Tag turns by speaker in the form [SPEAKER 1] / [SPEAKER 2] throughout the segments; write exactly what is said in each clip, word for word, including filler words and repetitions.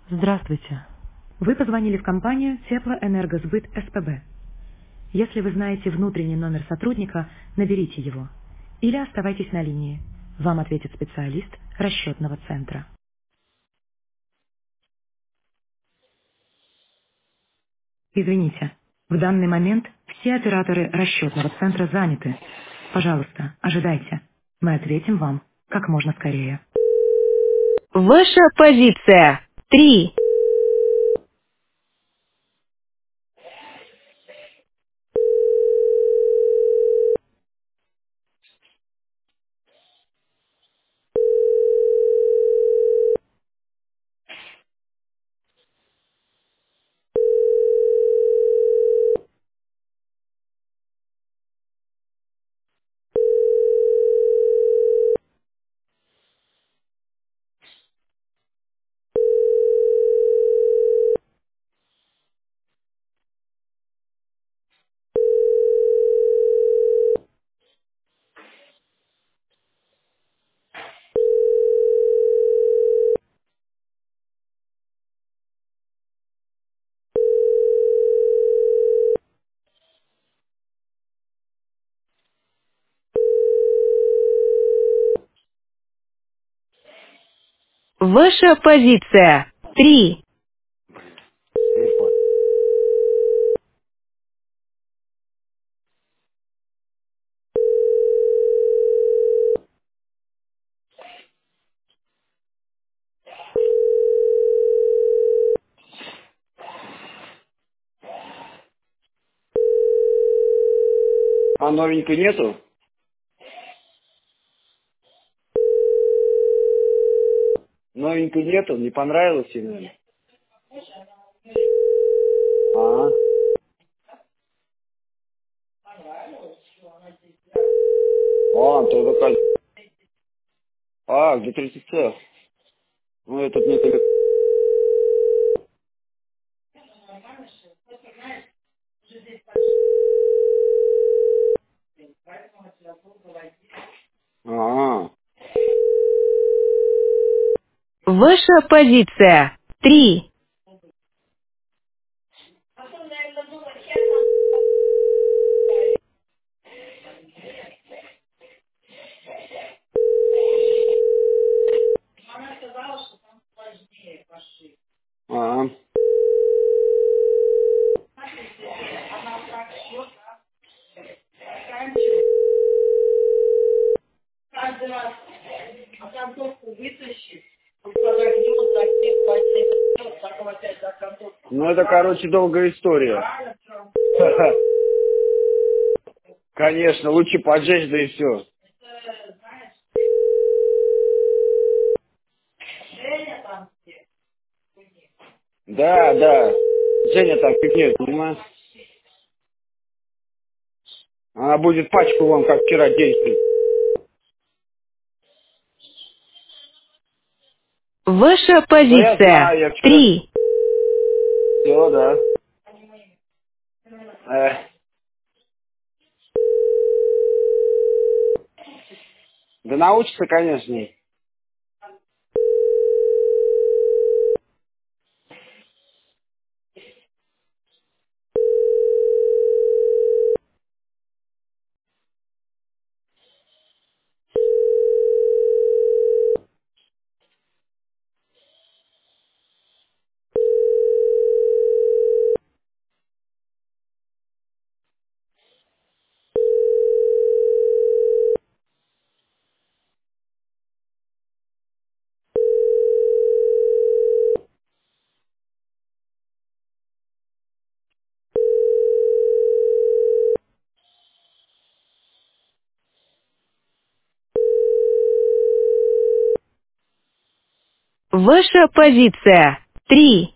[SPEAKER 1] Здравствуйте. Вы позвонили в компанию Теплоэнергосбыт СПБ. Если вы знаете внутренний номер сотрудника, наберите его. Или оставайтесь на линии. Вам ответит специалист расчетного центра. Извините, в данный момент все операторы расчетного центра заняты. Пожалуйста, ожидайте. Мы ответим вам как можно скорее. Ваша позиция. Три. Ваша позиция. Три.
[SPEAKER 2] AirPod. А новенькой нету? Новенькой нету? Не понравилось ей, наверное? А, а, то такая. А, где тридцать цех? Ну, этот мне телефон. А,
[SPEAKER 1] Ваша позиция. Три.
[SPEAKER 2] а. Ну, это, короче, долгая история. Конечно, лучше поджечь, да и все. Да, да. Женя так пикнет, понимаешь? Она будет пачку вам, как вчера, действовать.
[SPEAKER 1] Ваша
[SPEAKER 2] Да я
[SPEAKER 1] позиция.
[SPEAKER 2] знаю, я вчера...
[SPEAKER 1] Три.
[SPEAKER 2] Все, да. Э, да научится, конечно.
[SPEAKER 1] Ваша позиция. Три.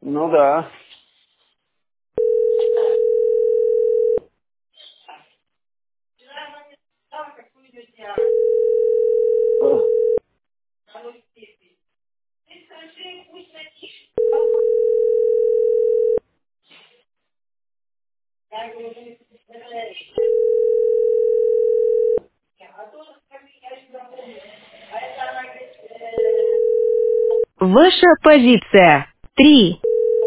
[SPEAKER 2] Ну да. Э,
[SPEAKER 1] Ваша позиция. Три.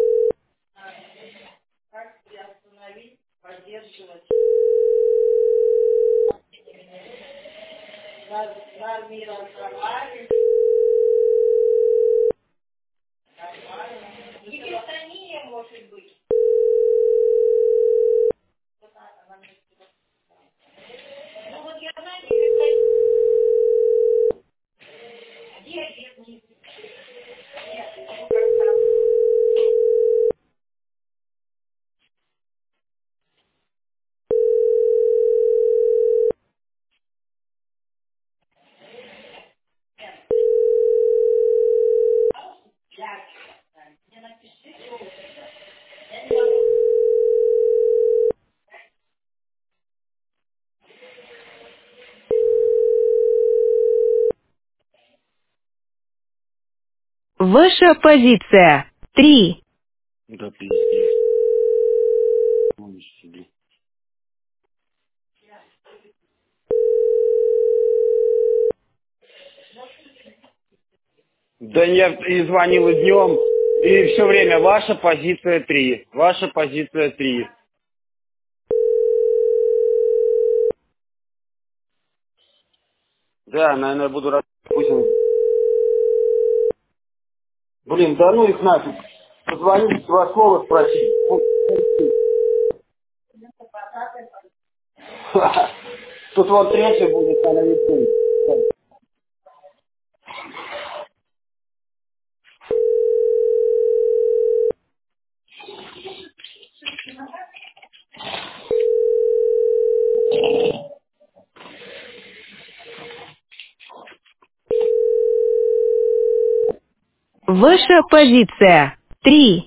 [SPEAKER 1] Ваша позиция. Три.
[SPEAKER 2] Да пиздец. Ну, себе. Да нет, и звонил и днем, и все время ваша позиция три. Ваша позиция три. Да, наверное, буду рад. Пусть он- Блин, да ну их нафиг. Позвонить, два слова спросить. Тут вот третий будет на новичке.
[SPEAKER 1] Ваша позиция. Три.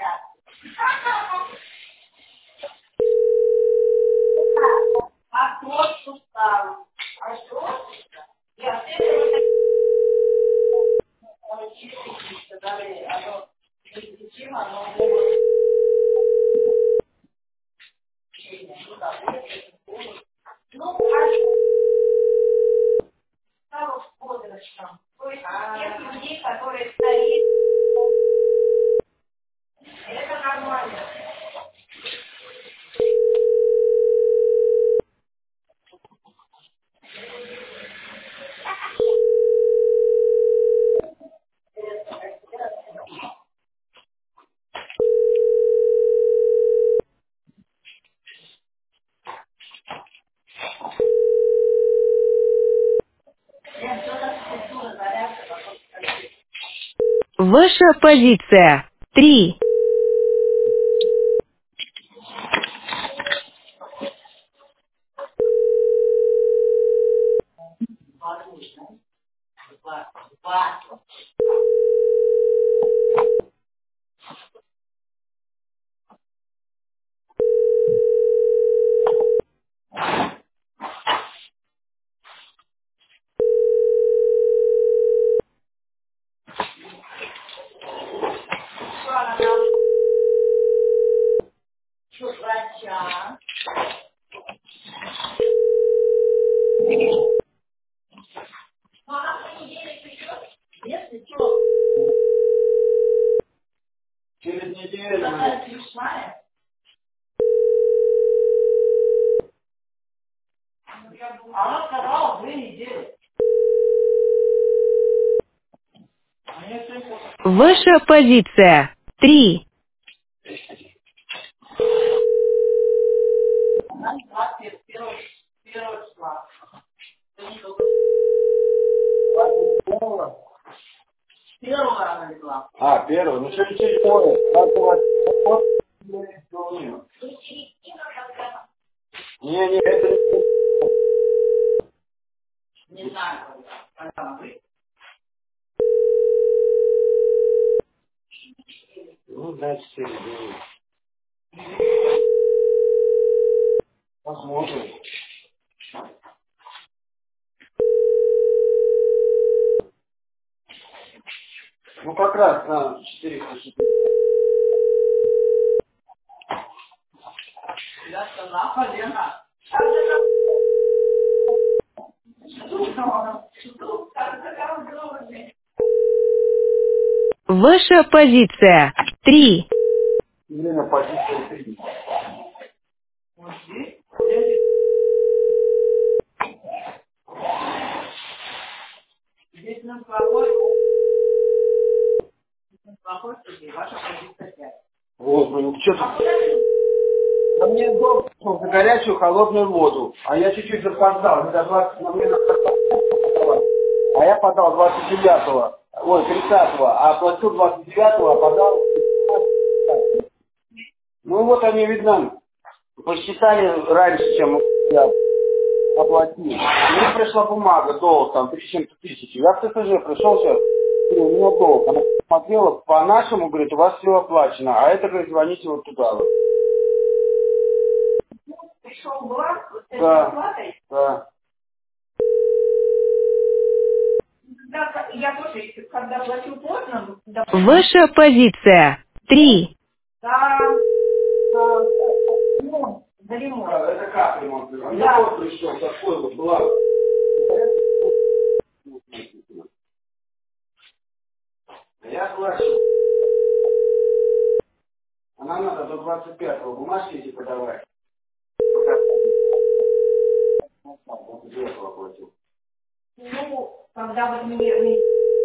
[SPEAKER 1] Ваша позиция. Три.
[SPEAKER 2] Через неделю. наверное.
[SPEAKER 1] Ваша позиция. Три.
[SPEAKER 2] А, первый. Ну что через двое? Как у вас? Не, не, это не. Кто знает, что я делаю. Посмотрим. Ну, как раз на четыреста четыре.
[SPEAKER 1] Ваша позиция. Три.
[SPEAKER 2] Время позиции три. Вот, блин, что тут? А мне долго за горячую холодную воду. А я чуть-чуть запоздал. Не до двадцать, на мне надо подавать. А я подал двадцать девятого. Ой, тридцатого. А оплатил двадцать девятого, а подал. Ну вот они, видно, посчитали раньше, чем я оплатил. Мне пришла бумага, долг, там, три с чем-то тысячи. Я в ТСЖ пришел сейчас, говорю, у меня долг. Она посмотрела, по-нашему, говорит, у вас все оплачено. А это, говорит, звоните вот туда вот.
[SPEAKER 1] Пришел бланк вот с этой
[SPEAKER 2] Да,
[SPEAKER 1] оплатой.
[SPEAKER 2] да.
[SPEAKER 1] Да, я тоже, когда платил поздно, да, ваша позиция. Три. Да, а, ремонт, за ремонт.
[SPEAKER 2] Да, это как ремонт? А мне
[SPEAKER 1] Да.
[SPEAKER 2] вот пришел такой вот бланк. Я плачу. А нам надо до двадцать пятого бумажки эти подавать. Вот две оплатил.
[SPEAKER 1] Ну, когда вот мне, мне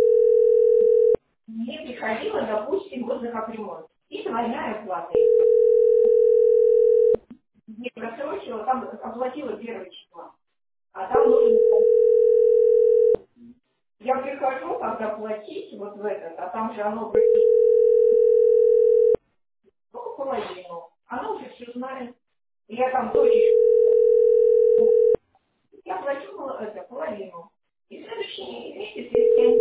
[SPEAKER 1] мне приходило, допустим, вот за капремонт. И двойная оплата. Мне просрочила, там оплатила первое число. А там нужно... Я прихожу, когда платить, вот в этот, а там же оно только половину. Оно уже все знает. Я там точечку, я плачу пол- это, половину. И в следующий месяц я...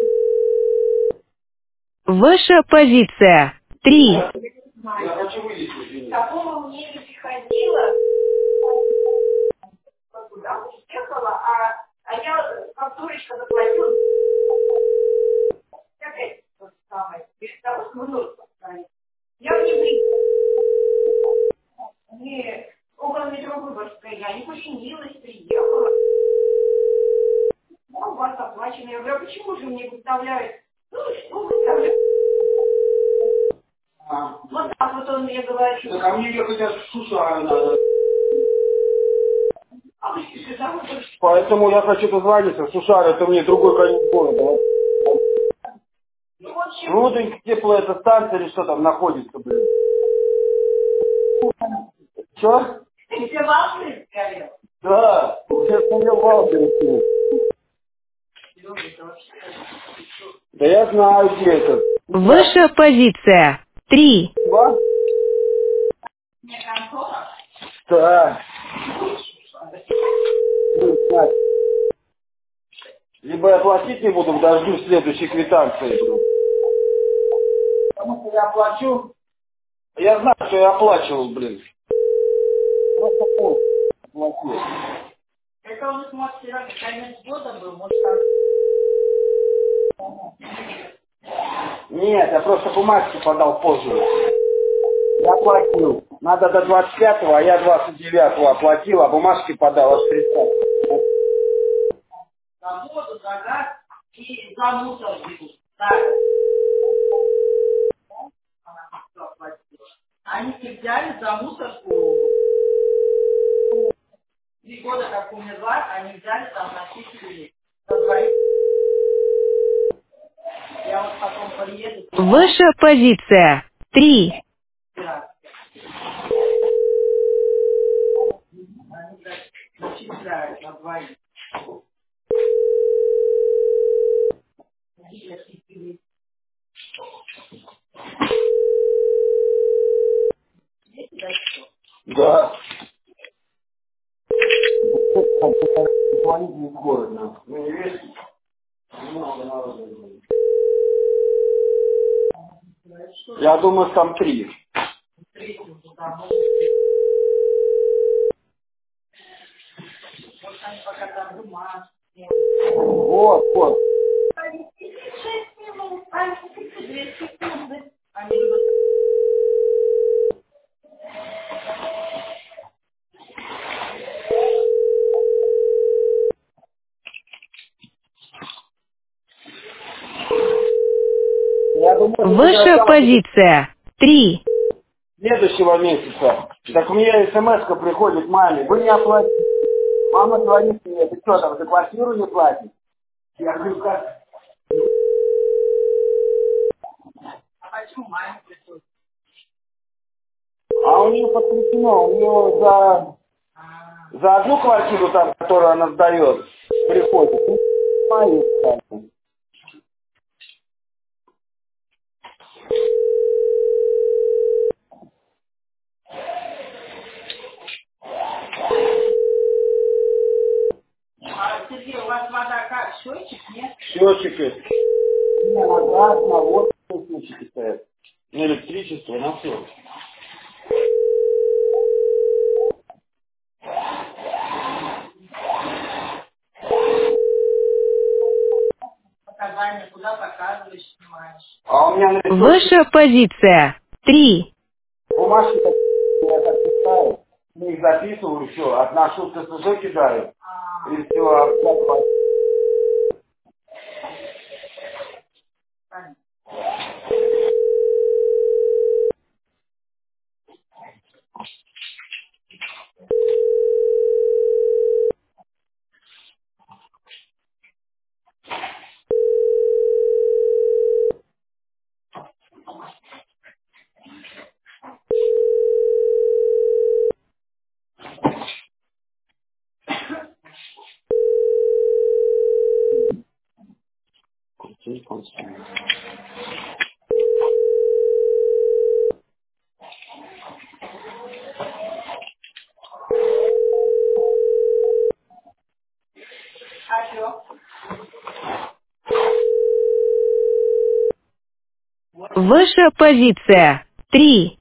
[SPEAKER 1] Ваша позиция. Три.
[SPEAKER 2] Я, я хочу выйти, извините.
[SPEAKER 1] Такого мне не приходило. Куда уехала, а, а я как дурочка заплатила. Опять то же самое. Перед того, что нос поставить. Я в не не около метро Выборгская, я не поленилась, приехала. Ну, у вас оплачено. Я говорю, а почему же мне выставляют? Ну, что выставляют?
[SPEAKER 2] А,
[SPEAKER 1] Вот так вот он мне говорит.
[SPEAKER 2] так а мне ехать аж в Шушары надо.
[SPEAKER 1] А вы же там уже...
[SPEAKER 2] Поэтому я хочу дозвониться. Шушары это мне другой конец города.
[SPEAKER 1] Ну, в общем,
[SPEAKER 2] Ну вот и теплая эта станция или что там находится, блин. Че?
[SPEAKER 1] все волны сгорел.
[SPEAKER 2] Да, я смотрел вал перекинул. Да я знаю, где это.
[SPEAKER 1] Ваша позиция. Три.
[SPEAKER 2] Два? Да. Ну, знать. Либо я платить не буду, дождусь следующей квитанции. Блин. Потому что я оплачу. Я знаю, что я оплачивал, блин. Просто пол оплатил.
[SPEAKER 1] Это у нас, может, вчера конец года был, может, там...
[SPEAKER 2] Нет, я просто бумажки подал позже. Я оплатил. Надо до двадцать пятого, а я двадцать девятого оплатил, а бумажки подал аж тридцатого.
[SPEAKER 1] За воду, за газ и за мусор берут. Так, она всё оплатила. Они все взяли за мусорку. Три года, как умерла, они взяли там начислили. За двоих. Я вот потом приеду. Ваша позиция. Три. Да. Они так начисляют на двоих.
[SPEAKER 2] Да. Звонить не в город надо. Ну не весь. Много народу. Я думаю, там три. Вот, вот. Я думаю, это как раз
[SPEAKER 1] Ваша
[SPEAKER 2] там
[SPEAKER 1] позиция. Три.
[SPEAKER 2] следующего месяца. Так мне смс-ка приходит маме. Вы не оплатите. Мама звонит мне. Ты что там, за квартиру не платишь? Я говорю, как? А у нее подключено. У нее за, за одну квартиру, там, которую она сдает, приходит. Ну, мою, кстати. Счетчики. Не, на газ, на воду счетчики стоят. На электричество, на все. А у меня на листочке
[SPEAKER 1] Ваша позиция. Три.
[SPEAKER 2] бумажки так, я так писаю, их записываю, все, отношу в ТСЖ кидаю, и все, телефон снимаю.
[SPEAKER 1] Ваша позиция. Три.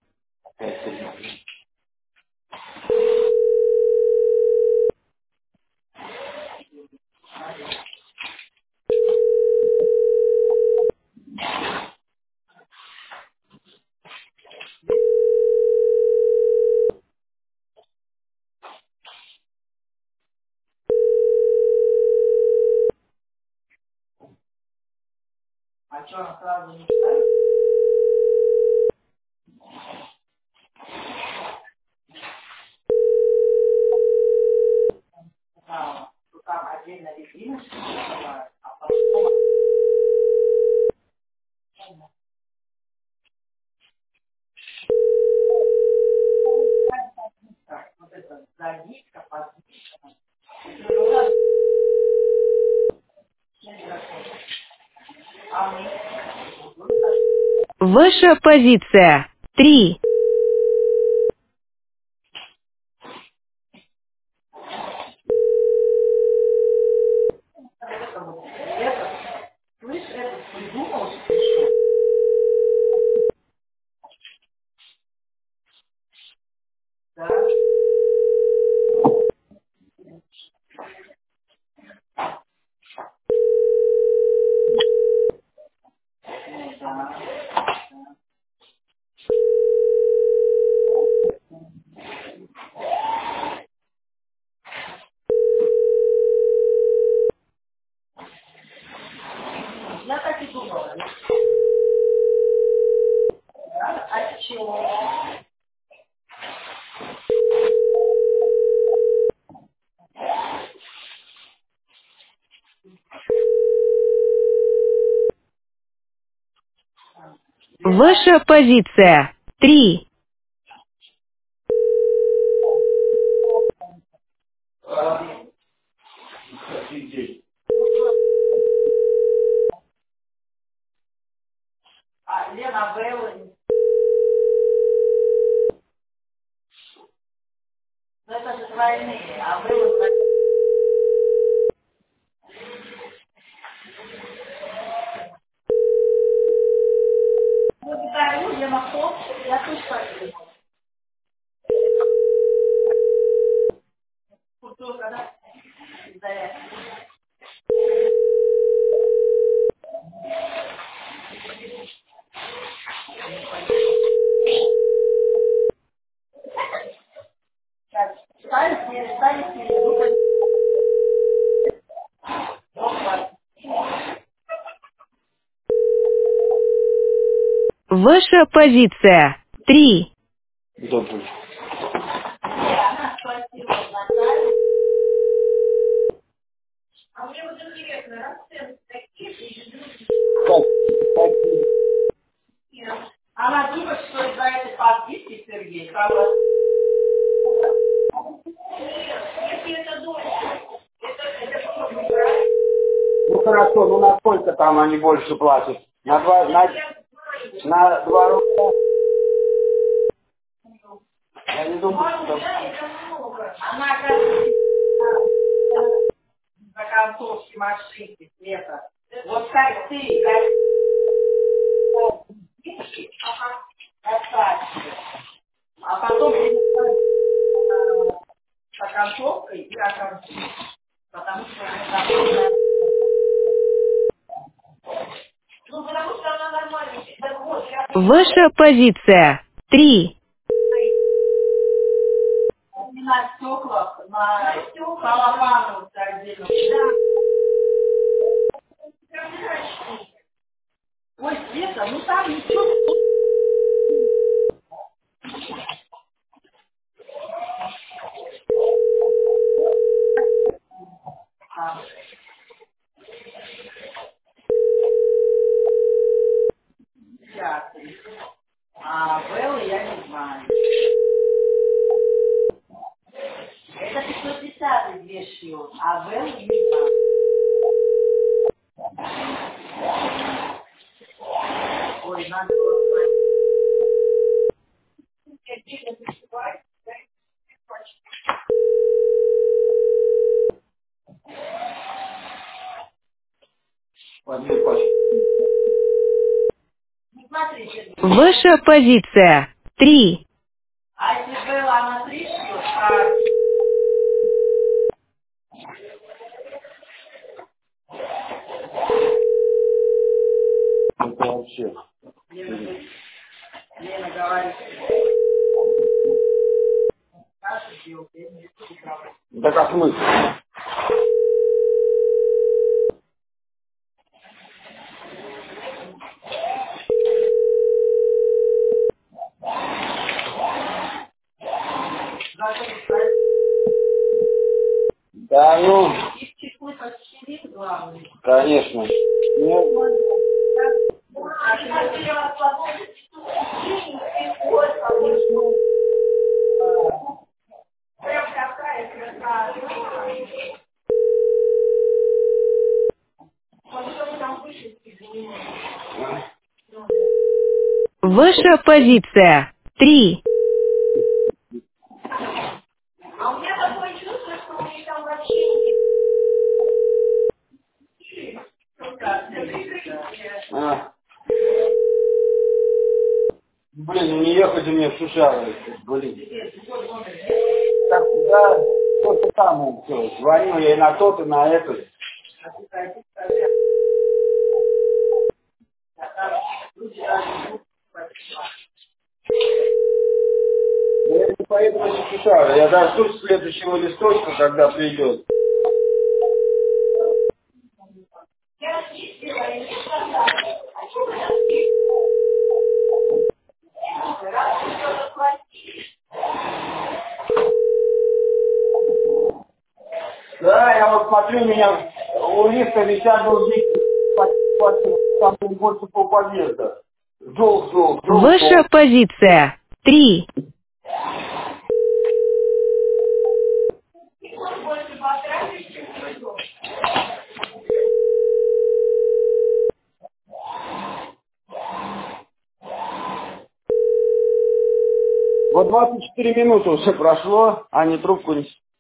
[SPEAKER 1] Ваша позиция. Три. Ваша позиция. Три.
[SPEAKER 2] Офигеть.
[SPEAKER 1] Ваша позиция. Три.
[SPEAKER 2] Добрый. Так, так, ну хорошо, ну на сколько там они больше платят? На два, на, на два рубля? Я не думаю, что...
[SPEAKER 1] Ваша позиция. Три.
[SPEAKER 2] Возьми пачку.
[SPEAKER 1] Ваша позиция. Три.
[SPEAKER 2] Это вообще. Да как мы? Да ну, конечно. Нет.
[SPEAKER 1] Ваша позиция. Три.
[SPEAKER 2] А, блин, ну не ехать у меня в Шушары. Блин. Так, да, то-то там все. Звоню я и на тот, и на этот. Да я не поеду на Шушары. Я дождусь следующего листочка, когда придет. Да, я вот смотрю, у меня у лифта висят должники. Там больше полподъезда. Долг, долг, долг,
[SPEAKER 1] Ваша
[SPEAKER 2] долг.
[SPEAKER 1] позиция. Три.
[SPEAKER 2] Вот двадцать четыре минуты уже прошло, а не трубку не...